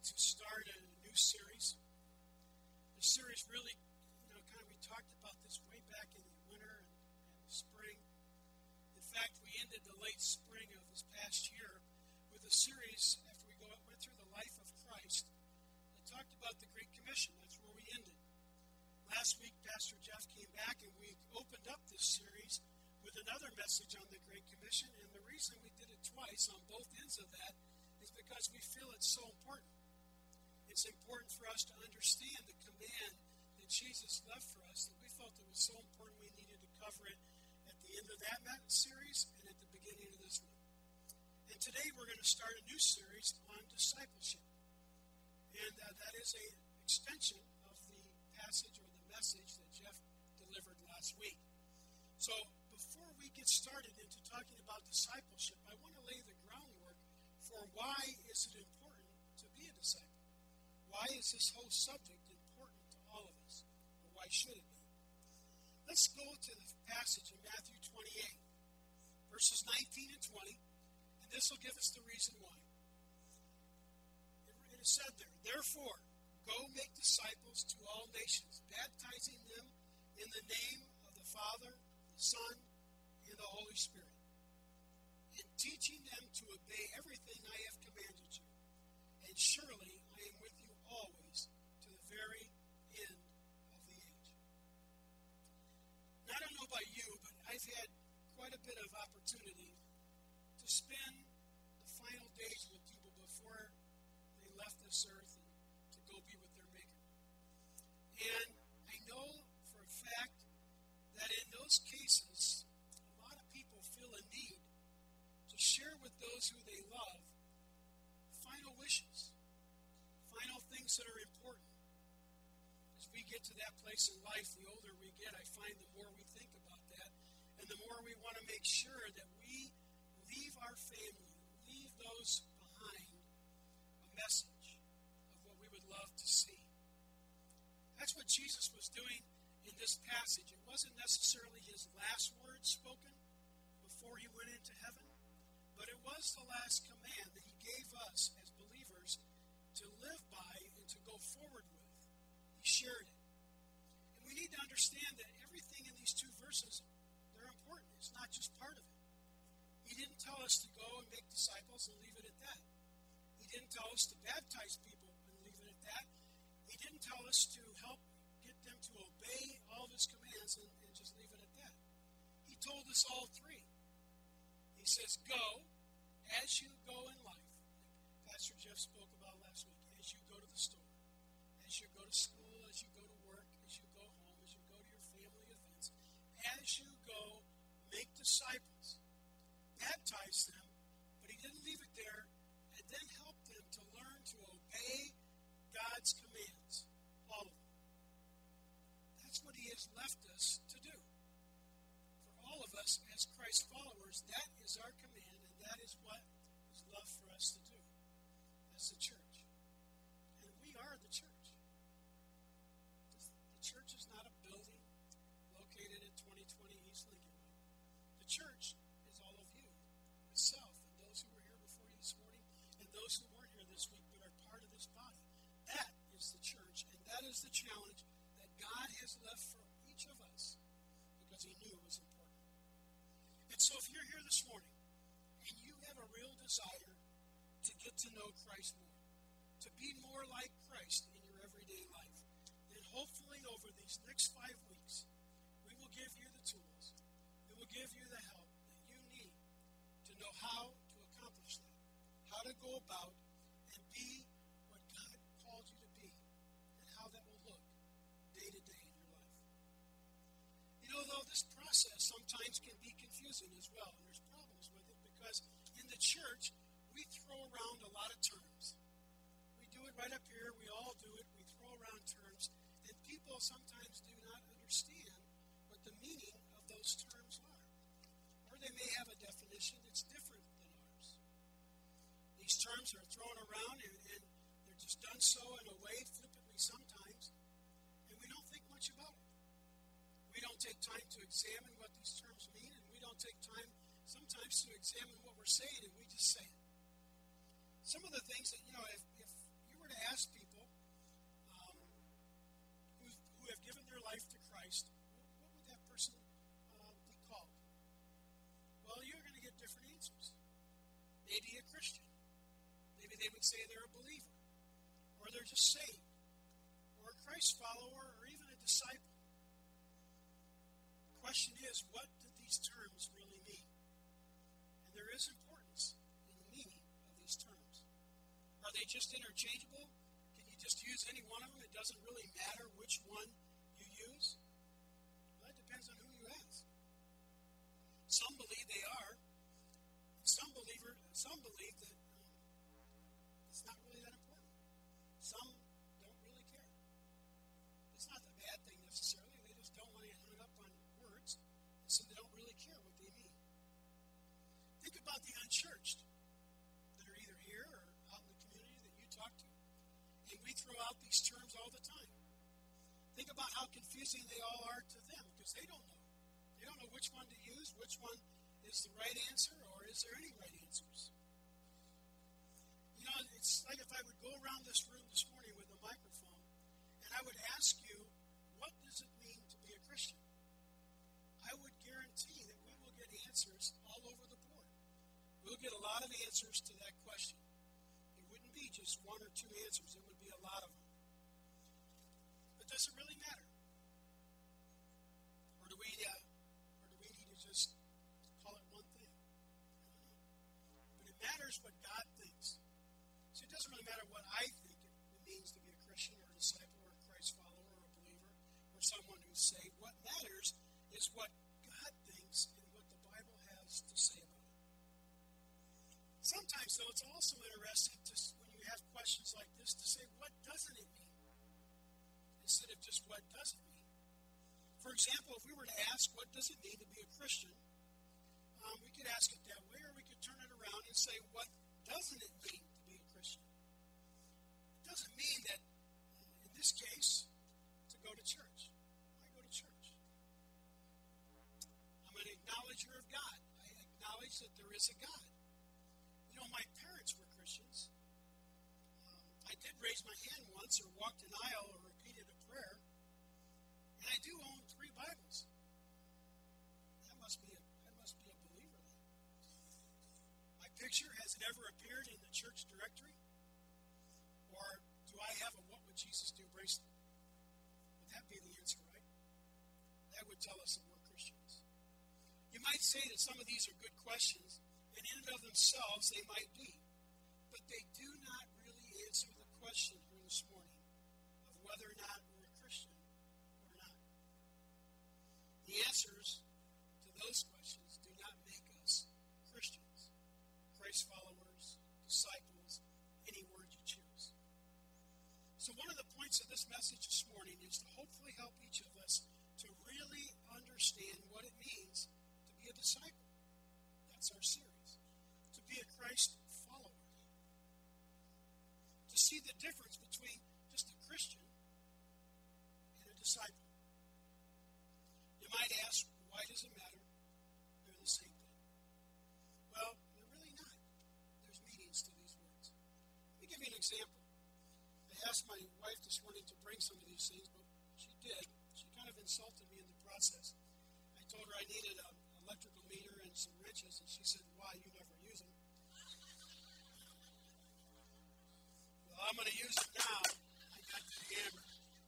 to start a new series. The series really, we talked about this way back in the winter and the spring. In fact, we ended the late spring of this past year with a series after we went through the life of Christ that talked about the Great Commission. That's where we ended. Last week, Pastor Jeff came back and we opened up this series with another message on the Great Commission. And the reason we did it twice on both ends of that is because we feel it's so important. It's important for us to understand the command that Jesus left for us, that we felt it was so important we needed to cover it at the end of that series and at the beginning of this one. And today we're going to start a new series on discipleship. And that is an extension of the passage or the message that Jeff delivered last week. So before we get started into talking about discipleship, I want to lay the groundwork for why is it important to be a disciple. Why is this whole subject important to all of us? Or why should it be? Let's go to the passage in Matthew 28, verses 19 and 20, and this will give us the reason why. It is said there, "Therefore, go make disciples to all nations, baptizing them in the name of the Father, the Son, and the Holy Spirit, and teaching them to obey everything I have commanded you. And surely I am with you always to the very end of the age." Now, I don't know about you, but I've had quite a bit of opportunity to spend the final days with people before they left this earth and to go be with their Maker. And I know for a fact that in those cases, a lot of people feel a need to share with those who they love final wishes, final things that are important. As we get to that place in life, the older we get, I find the more we think about that, and the more we want to make sure that we leave our family, leave those behind, a message of what we would love to see. That's what Jesus was doing in this passage. It wasn't necessarily his last words spoken before he went into heaven, but it was the last command that he gave us as believers to live by and to go forward with. He shared it. And we need to understand that everything in these two verses, they're important. It's not just part of it. He didn't tell us to go and make disciples and leave it at that. He didn't tell us to baptize people and leave it at that. He didn't tell us to help get them to obey all of his commands and just leave it at that. He told us all three. He says, go as you go in life. Like Pastor Jeff spoke about last week. As you go to the store, as you go to school, as you go to work, as you go home, as you go to your family events, as you go, make disciples. Baptize them, but he didn't leave it there, and then help them to learn to obey God's commands. All of them. That's what he has left us to do. For all of us as Christ followers, that is our command, and that is what is left for us to do as the church. And we are the church. The church is not a building located at 2020 East Lincoln Way. The church is all of you, myself, and those who were here before you this morning, and those who weren't here this week but are part of this body. That is the church, and that is the challenge that God has left for each of us because he knew it was important. And so if you're here this morning and you have a real desire to get to know Christ more, to be more like Christ in your everyday life, then hopefully over these next 5 weeks, we will give you the tools, we will give you the help that you need to know how to accomplish that, how to go about and be what God called you to be, and how that will look day to day in your life. You know, though, this process sometimes can be confusing as well, and there's problems with it because in the church, we throw around a lot of terms. We do it right up here. We all do it. We throw around terms, and people sometimes do not understand what the meaning of those terms are. Or they may have a definition that's different than ours. These terms are thrown around, and they're just done so in a way flippantly sometimes, and we don't think much about it. We don't take time to examine what these terms mean, and we don't take time sometimes to examine what we're saying, and we just say it. Some of the things that, if you were were to ask people who have given their life to Christ, what would that person be called? Well, you're going to get different answers. Maybe a Christian. Maybe they would say they're a believer. Or they're just saved. Or a Christ follower, or even a disciple. The question is, what do these terms really mean? And there is importance in the meaning of these terms. Are they just interchangeable? Can you just use any one of them? It doesn't really matter which one you use? Well, that depends on who you ask. Some believe they are. Some believe that it's not really that important. Some don't really care. It's not a bad thing necessarily. They just don't want to get hung up on words, and so they don't really care what they mean. Think about the unchurched that are either here or out in the community that you talk to. And we throw out these terms all the time. Think about how confusing they all are to them because they don't know. They don't know which one to use, which one is the right answer, or is there any right answers? You know, it's like if I would go around this room this morning with a microphone and I would ask you, what does it mean to be a Christian? I would guarantee that we will get answers all over the board. We'll get a lot of answers to that question. It wouldn't be just one or two answers. It would be a lot of them. But does it really matter? Or do we need to just call it one thing? I don't know. But it matters what God thinks. So it doesn't really matter what I think it means to be a Christian or a disciple or a Christ follower or a believer or someone who's saved. What matters is what God thinks and what the Bible has to say about it. Sometimes, though, it's also interesting when you have questions like this to say, what doesn't it mean? Instead of just what does it mean. For example, if we were to ask, what does it mean to be a Christian? We could ask it that way, or we could turn it around and say, what doesn't it mean to be a Christian? It doesn't mean that, in this case, to go to church. Why go to church? I'm an acknowledger of God. I acknowledge that there is a God. You know, my parents were Christians. I did raise my hand once, or walked an aisle, or repeated a prayer. And I do own 3 Bibles. That must be a believer then. My picture, has it ever appeared in the church directory? Or do I have a What Would Jesus Do bracelet? Would that be the answer, right? That would tell us that we're Christians. You might say that some of these are good questions, and in and of themselves they might be. But they do not really answer the question here this morning of whether or not we're a Christian or not. The answers to those questions do not make us Christians, Christ followers, disciples, any word you choose. So one of the points of this message this morning is to hopefully help each of us to really understand what it means to be a disciple. That's our series. To be a Christ follower. To see the difference between just a Christian and a disciple. You might ask, why does it matter? They're the same thing. Well, they're really not. There's meanings to these words. Let me give you an example. I asked my wife this morning to bring some of these things, but she did. She kind of insulted me in the process. I told her I needed an electrical meter and some wrenches, and she said, why, you never use them. Well, I'm going to use them now. I got the hammer.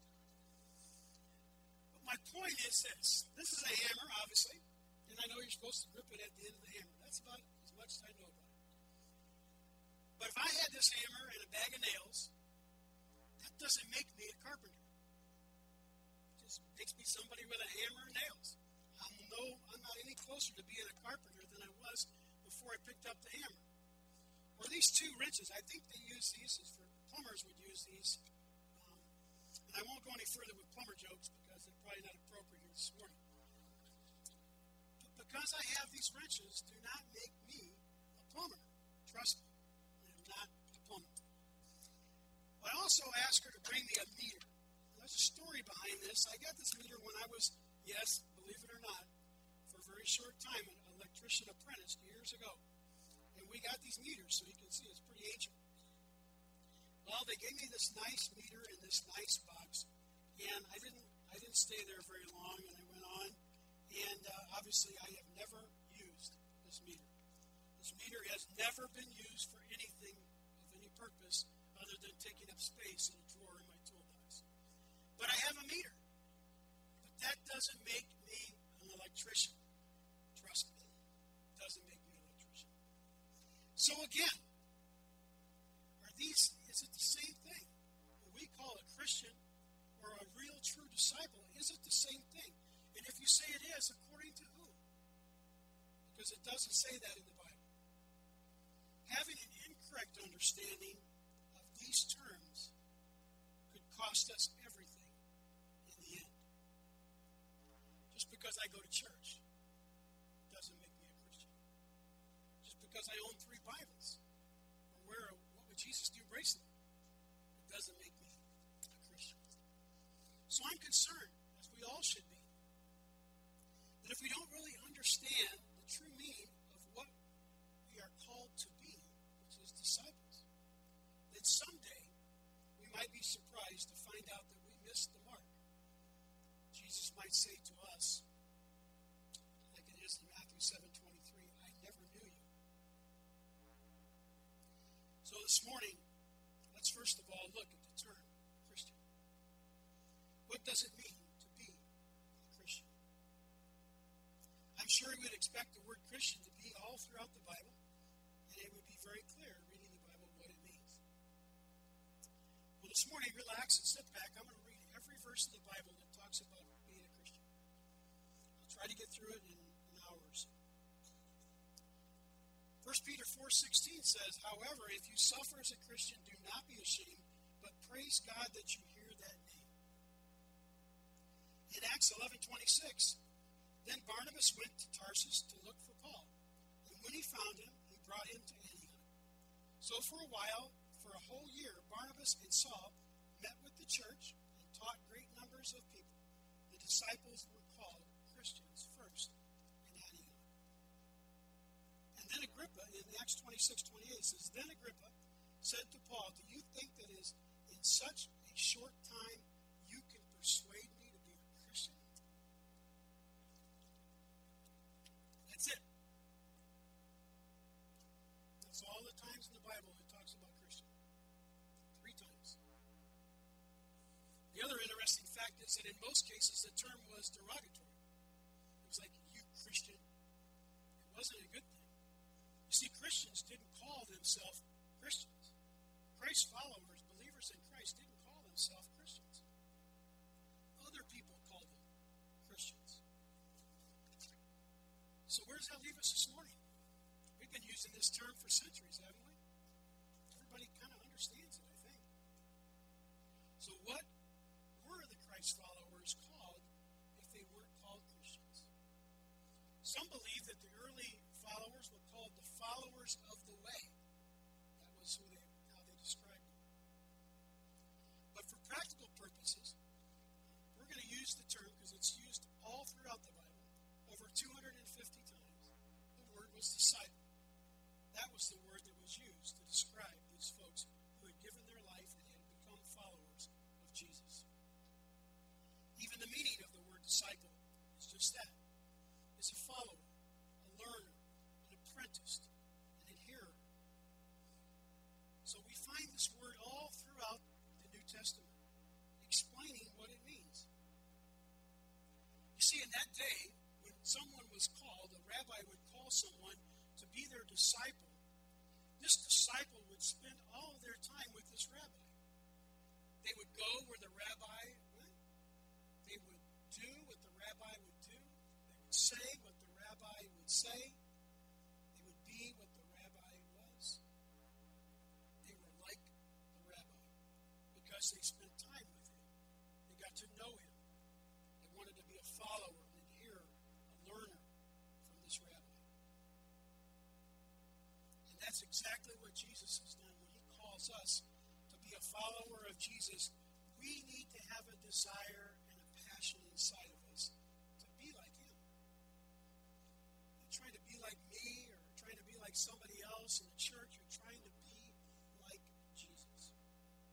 But my point is this. This is a hammer, obviously, and I know you're supposed to grip it at the end of the hammer. That's about as much as I know about it. But if I had this hammer and a bag of nails, that doesn't make me a carpenter. It just makes me somebody with a hammer and nails. I'm not any closer to being a carpenter than I was before I picked up the hammer. Or these 2 wrenches, I think they use these as for plumbers would use these. And I won't go any further with plumber jokes because they're probably not appropriate here this morning. But because I have these wrenches, do not make me a plumber. Trust me, I am not a plumber. But I also asked her to bring me a meter. There's a story behind this. I got this meter when I was, yes, believe it or not, for a very short time, an electrician apprentice years ago. And we got these meters, so you can see it's pretty ancient. Well, they gave me this nice meter in this nice box, and I didn't stay there very long, and I went on, and obviously I have never used this meter. This meter has never been used for anything of any purpose other than taking up space in a drawer in my toolbox. But I have a meter. But that doesn't make me an electrician. Trust me. It doesn't make me an electrician. So again, is it the same thing? What we call a Christian or a real true disciple, is it the same thing? And if you say it is, according to who? Because it doesn't say that in the Bible. Having an incorrect understanding of these terms could cost us everything in the end. Just because I go to church doesn't make me a Christian. Just because I own 3 Bibles or wear a What Would Jesus Do bracelet, it doesn't make me a Christian. So I'm concerned, as we all should be, that if we don't really understand the true meaning of what we are called to be, which is disciples, then someday we might be surprised to find out that we missed the mark. Jesus might say to us, like it is in Matthew 7:23, I never knew you. So this morning, let's first of all look at the term Christian. What does it mean to be a Christian? I'm sure we would expect the word Christian to be all throughout the Bible, and it would be very clear reading the Bible what it means. Well, this morning, relax and sit back. I'm going to read every verse of the Bible that talks about being a Christian. I'll try to get through it in an hour or so. 1 Peter 4:16 says, however, if you suffer as a Christian, do not be ashamed, but praise God that you hear that name. In Acts 11:26, then Barnabas went to Tarsus to look for Paul, and when he found him, he brought him to Antioch. So for a while, for a whole year, Barnabas and Saul met with the church and taught great numbers of people. The disciples were called Christians first in Antioch. And then Agrippa, in Acts 26:28, says, then Agrippa said to Paul, do you think that is in such a short time you can persuade me to be a Christian? That's it. That's all the times in the Bible it talks about Christian. 3 times. The other interesting fact is that in most cases the term was derogatory. It was like, you Christian. It wasn't a good thing. You see, Christians didn't call themselves Christians. Christ's followers, believers in Christ, didn't call themselves Christians. Other people called them Christians. So where does that leave us this morning? We've been using this term for centuries, haven't we? Everybody kind of understands it, I think. So what were the Christ followers called if they weren't called Christians? Some believe that the early followers were called the followers of the way. That was how they described them. But for practical purposes, we're going to use the term because it's used all throughout the Bible, over 250 times. The word was disciple. That was the word that was used to describe these folks who had given their life and had become followers of Jesus. Even the meaning of the word disciple is just that. It's a follower, a learner, an apprentice, an adherer. So we find this word all throughout the New Testament, explaining what it means. You see, in that day, when someone was called, a rabbi would call someone to be their disciple. This disciple would spend all of their time with this rabbi. They would go where the rabbi went. They would do what the rabbi would do. They would say what the rabbi would say. They would be what the rabbi was. They were like the rabbi because they spent time with him. They got to know him. They wanted to be a follower, an adherer, a learner from this rabbi. And that's exactly what Jesus has done when he calls us to be a follower of Jesus. We need to have a desire and a passion inside of us to be like him. Not trying to be like me or trying to be like somebody else in the church. You're trying to be like Jesus.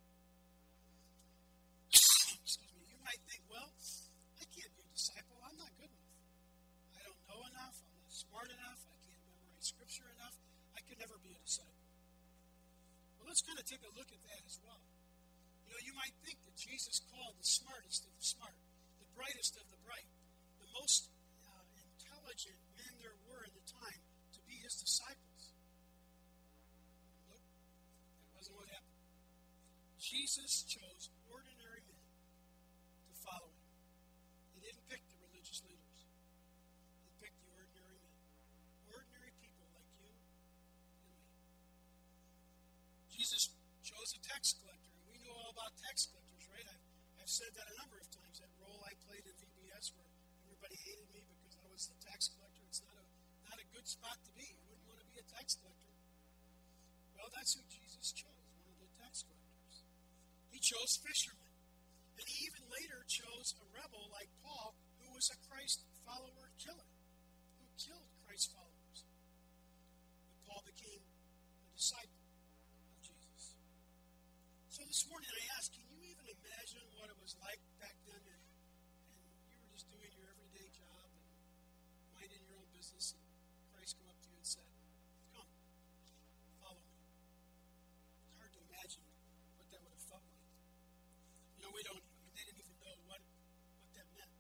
Scripture enough, I could never be a disciple. Well, let's kind of take a look at that as well. You know, you might think that Jesus called the smartest of the smart, the brightest of the bright, the most intelligent men there were at the time to be his disciples. Nope, that wasn't what happened. Jesus chose ordinary men to follow him. He didn't pick the religious leaders. He picked the ordinary men. Ordinary people like you and me. Jesus chose a tax collector, and we know all about tax collectors, right? I've said that a number of times. That role I played in VBS where everybody hated me because I was the tax collector. It's not a good spot to be. You wouldn't want to be a tax collector. Well, that's who Jesus chose, one of the tax collectors. He chose fishermen. And he even later chose a rebel like Paul, who was a Christ follower killer, who killed Christ followers. But Paul became a disciple of Jesus. So this morning I asked, can you even imagine what it was like back then? And you were just doing your everyday job and minding your own business, and Christ come up to you and said, come, follow me. It's hard to imagine what that would have felt like. You know, they didn't even know what that meant.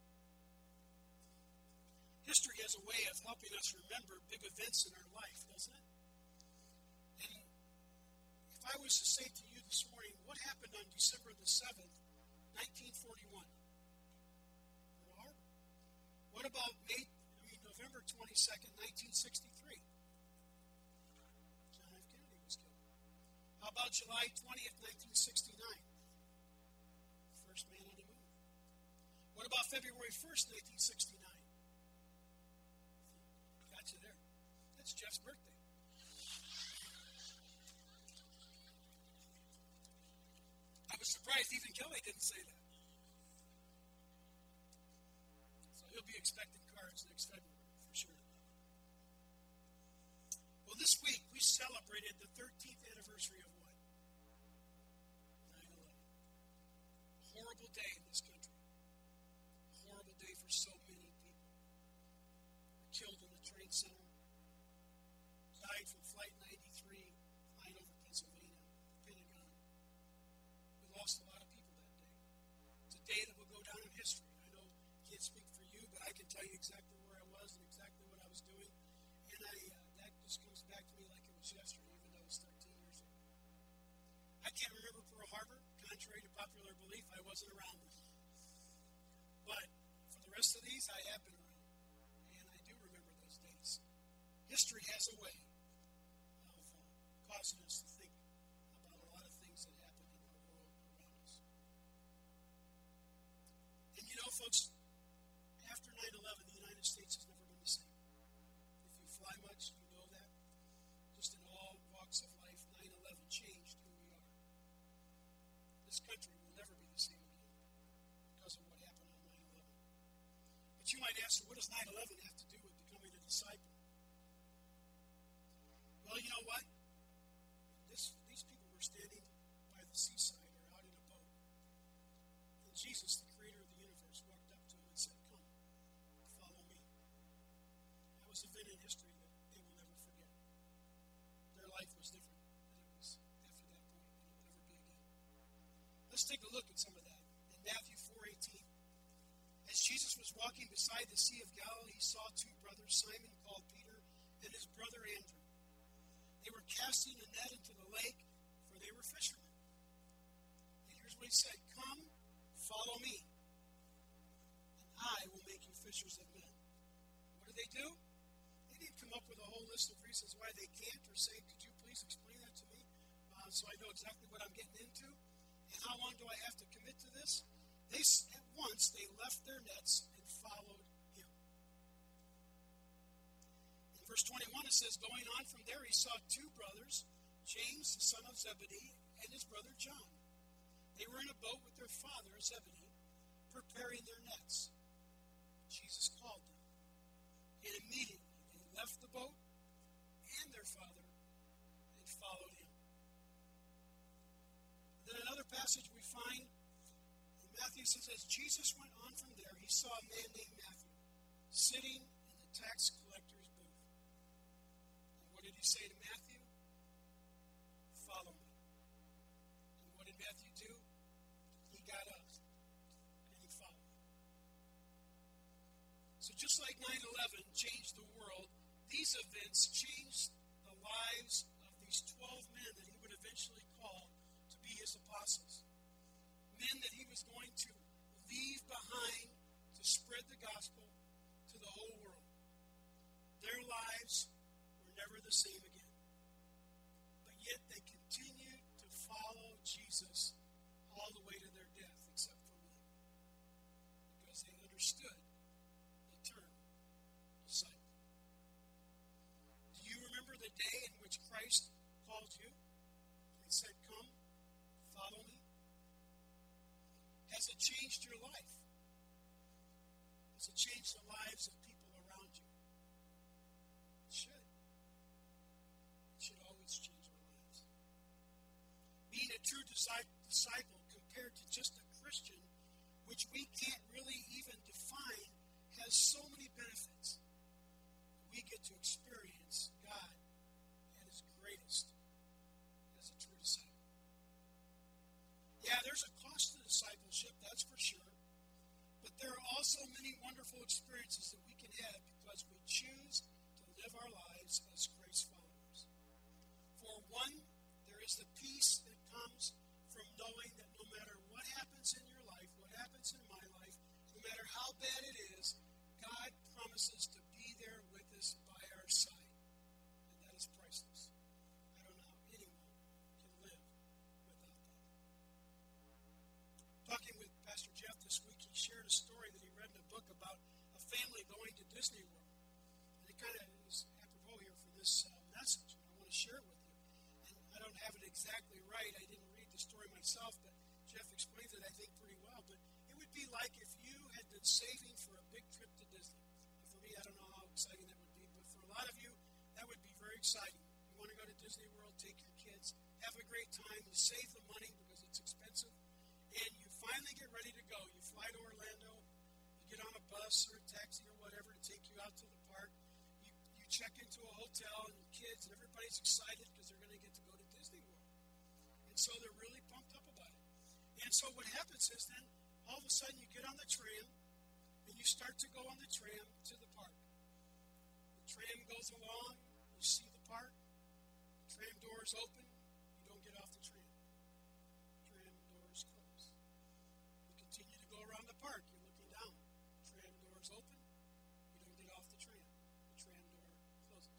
History has a way of helping us remember big events in our life, doesn't it? And if I was to say to you this morning, what happened on December the 7th, 1941? Pearl Harbor. What about November 22nd, 1963? John F. Kennedy was killed. How about July 20th, 1969? First man on the moon. What about February 1st, 1969? Got you there. That's Jeff's birthday. I was surprised even Kelly didn't say that. So he'll be expecting cards next February, for sure. Well, this week we celebrated the 13th anniversary of what? 9/11. A horrible day in this country. A horrible day for so many people. Were killed in the Trade Center. Died from Flight 93, flying over Pennsylvania, Pentagon. We lost a lot of people that day. It's a day that will go down in history. I know I can't speak for you, but I can tell you exactly where I was and exactly what I was doing. And that just comes back to me like it was yesterday, even though it was 13 years ago. I can't remember Pearl Harbor. Contrary to popular belief, I wasn't around then. But for the rest of these, I have been around. And I do remember those days. History has a way of causing us to think about a lot of things that happen in our world around us. And you know, folks, after 9/11, the United States has never been the same. If you fly much, you know that. Just in all walks of life, 9/11 changed who we are. This country will never be the same again because of what happened on 9/11. But you might ask, what does 9/11 have to do with becoming a disciple? Well, you know what? These people were standing by the seaside or out in a boat. And Jesus, the creator of the universe, walked up to them and said, come, follow me. That was an event in history that they will never forget. Their life was different than it was after that point, than it will ever be again. Let's take a look at some of that. In Matthew 4:18, as Jesus was walking beside the Sea of Galilee, he saw two brothers, Simon called Peter and his brother Andrew. They were casting a net into the lake, for they were fishermen. And here's what he said, come, follow me, and I will make you fishers of men. What did they do? They didn't come up with a whole list of reasons why they can't, or say, could you please explain that to me so I know exactly what I'm getting into? And how long do I have to commit to this? At once, they left their nets and followed him. In verse 21, it says, going on from there, he saw two brothers, James, the son of Zebedee, and his brother John. They were in a boat with their father, Zebedee, preparing their nets. Jesus called them, and immediately they left the boat and their father and followed him. Then another passage we find in Matthew says, as Jesus went on from there, he saw a man named Matthew sitting in the tax collector's booth. did he say to Matthew? Follow me. And what did Matthew do? He got up and he followed. So just like 9/11 changed the world, these events changed the lives of these 12 men that he would eventually call to be his apostles. Men that he was going to leave behind to spread the gospel to the whole world. Their lives were never the same again. But yet they continued to follow Jesus all the way to their death, except for one. Because they understood the term disciple. Do you remember the day in which Christ called you and said, "Come, follow me"? Has it changed your life? Has it changed the lives of people around you? It should. It should always change our lives. Being a true disciple compared to just a Christian, which we can't really even define, has so many benefits. We get to experience God at his greatest as a true disciple. Yeah, there's a cost to discipleship, that's for sure. But there are also many wonderful experiences that we can have because we choose to live our lives as Christ followers. For one, there is the peace that comes from knowing that no matter what happens in your life, what happens in my life, no matter how bad it is, God promises to be there with us by our side. And that is priceless. I don't know how anyone can live without that. Talking with Pastor Jeff this week, he shared a story that he read in a book about a family going to Disney World. And it kind of is apropos here for this message, and I want to share it with you. And I don't have it exactly right. I didn't read the story myself, but Jeff explains it, I think, pretty well. But it would be like if you had been saving for a big trip to Disney. And for me, I don't know how exciting that would be, but for a lot of you, that would be very exciting. You want to go to Disney World, take your kids, have a great time, you save the money because it's expensive, and you finally get ready to go. You fly to Orlando, you get on a bus or a taxi or whatever to take you out to the park. You check into a hotel, and your kids and everybody's excited because they're going to get to go to Disney World. And so they're really pumped up about it. And so what happens is then all of a sudden you get on the tram and you start to go on the tram to the park. The tram goes along, you see the park, the tram doors open, you don't get off the tram. Tram doors close. You continue to go around the park, you're looking down. Tram doors open, you don't get off the tram. The tram door closes.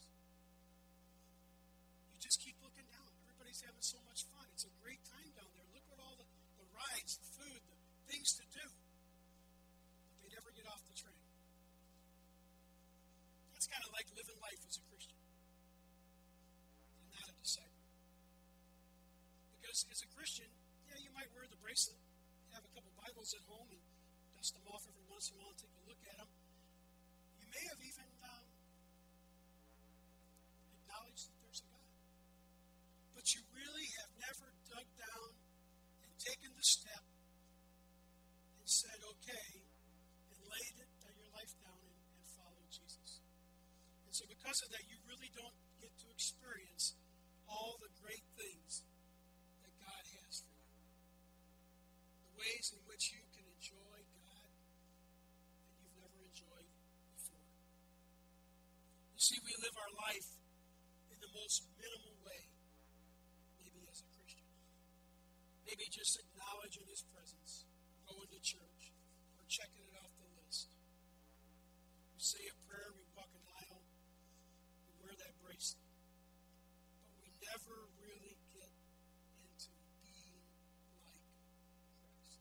You just keep looking down. Everybody's having so much fun. It's a great time down there. Look at all the rides, the food, the things to do. But they never get off the train. That's kind of like living life as a Christian and not a disciple. Because as a Christian, yeah, you might wear the bracelet, have a couple Bibles at home, and dust them off every once in a while and take a look at them. You may have even acknowledged that there's a God. But you really have never dug down and taken the step and said, okay, and laid your life down and followed Jesus. And so because of that, you really don't get to experience all the great things that God has for you. The ways in which you can enjoy God that you've never enjoyed before. You see, we live our life in the most minimal way, maybe as a Christian. Maybe just acknowledging his presence, going to church, or checking it off the list. We say a prayer, we walk an aisle, we wear that bracelet. But we never really get into being like Christ.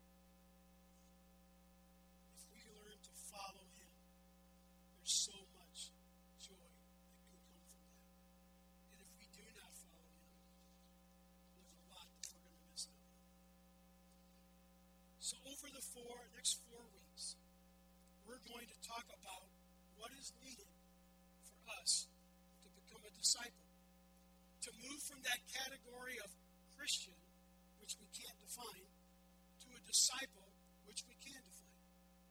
If we learn to follow him, there's so much joy that can come from that. And if we do not follow him, there's a lot that we're going to miss out on. So over the next 4 weeks, we're going to talk about what is needed for us to become a disciple. To move from that category of Christian, which we can't define, to a disciple, which we can define.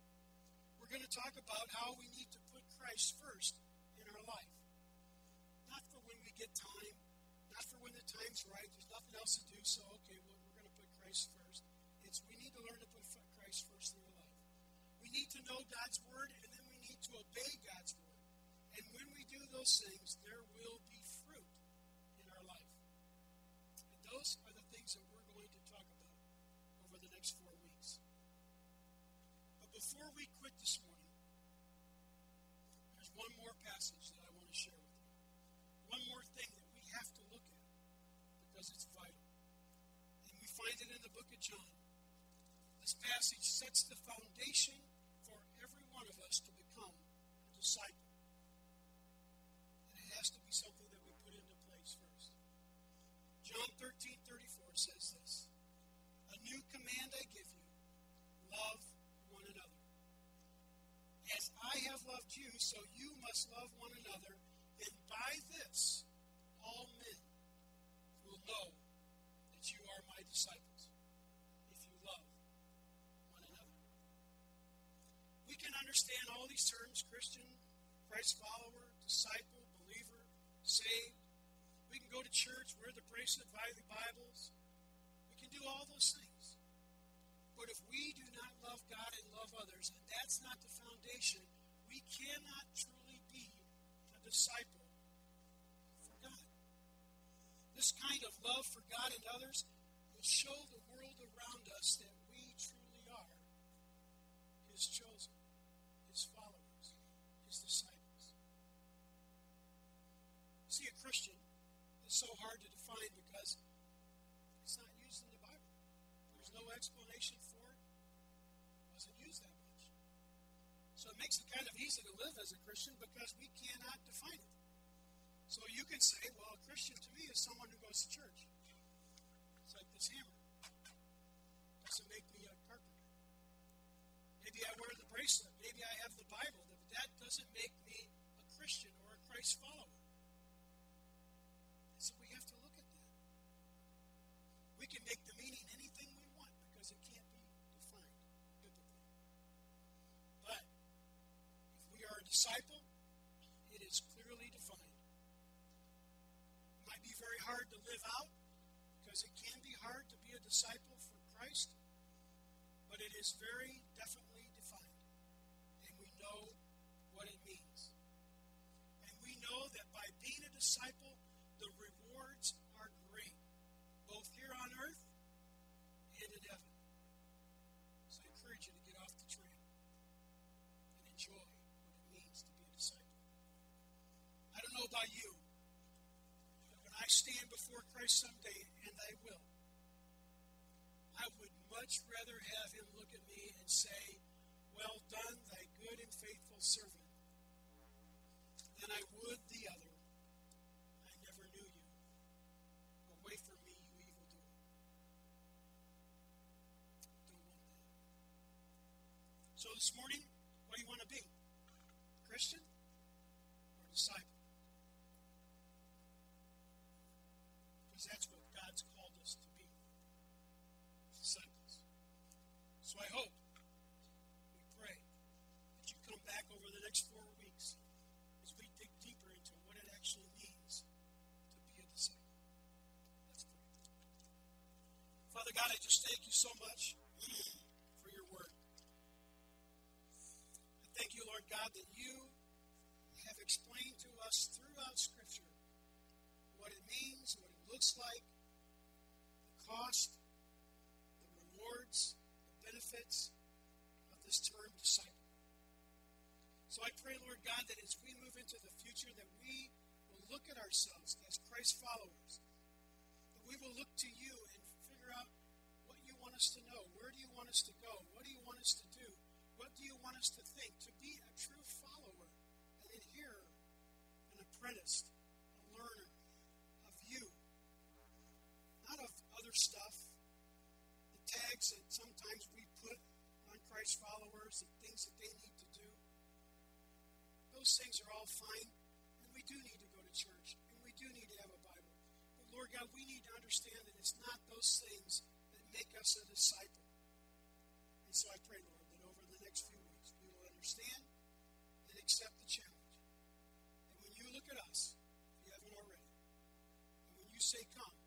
We're going to talk about how we need to put Christ first in our life. not for when we get time, not for when the time's right, there's nothing else to do, so okay, well, we're going to put Christ first. It's we need to learn to put Christ first in our life. We need to know God's word, and then we need to obey God's word. And when we do those things, there will be fruit in our life. And those are the things that we're going to talk about over the next 4 weeks. But before we quit this morning, there's one more passage that I want to share with you. One more thing that we have to look at because it's vital. And we find it in the book of John. This passage sets the foundation for every one of us to become a disciple. And it has to be something that we put into place first. John 13:34 says this, "A new command I give you, love one another. As I have loved you, so you must love one another, and by this all men will know that you are my disciples, if you love one another." We can understand all these terms: Christian, Christ follower, disciple, believer, saved. We can go to church, wear the bracelet, buy the Bibles. We can do all those things. But if we do not love God and love others, and that's not the foundation, we cannot truly be a disciple for God. This kind of love for God and others will show the world around us that we truly are His chosen, His followers, His disciples. See, a Christian is so hard to define because it's not used in the Bible. There's no explanation for it. It wasn't used that much. So it makes it kind of easy to live as a Christian because we cannot define it. So you can say, well, a Christian to me is someone who goes to church. It's like this hammer. Doesn't make me a carpenter. Maybe I wear the bracelet. Maybe I have the Bible. But that doesn't make me a Christian or a Christ follower. And so we have to look at that. We can make the meaning anything we want because it can't be defined biblically. But if we are a disciple, it is clearly defined. It might be very hard to live out because it can be hard to be a disciple for Christ, but it is very definitely defined. And we know what it means. And we know that by being a disciple, the rewards are great, both here on earth and in heaven. So I encourage you to get off the train and enjoy what it means to be a disciple. I don't know about you, but when I stand before Christ someday, and I will, I would much rather have Him look at me and say, "Well done, thy good and faithful servant," than I would the other, "I never knew you. Away from me, you evildoer." Don't want that. So this morning, what do you want to be? Christian or disciple? Because that's what God's called us to be. Disciples. So I hope, we pray, that you come back over the next 4 weeks as we dig deeper into what it actually means to be a disciple. Let's pray. Father God, I just thank you so much for your word. I thank you, Lord God, that you have explained to us throughout Scripture what it means, what it looks like, the cost, the rewards, the benefits of this term disciple. So I pray, Lord God, that as we move into the future, that we will look at ourselves as Christ followers, that we will look to you and figure out what you want us to know. Where do you want us to go? What do you want us to do? What do you want us to think? To be a true follower, an adherer, an apprentice, a learner of you, not of other stuff, the tags that sometimes we put on Christ followers, the things that they need to do. Those things are all fine, and we do need to go to church, and we do need to have a Bible. But Lord God, we need to understand that it's not those things that make us a disciple. And so I pray, Lord, that over the next few weeks we will understand and accept the challenge. And when you look at us, if you have an say come.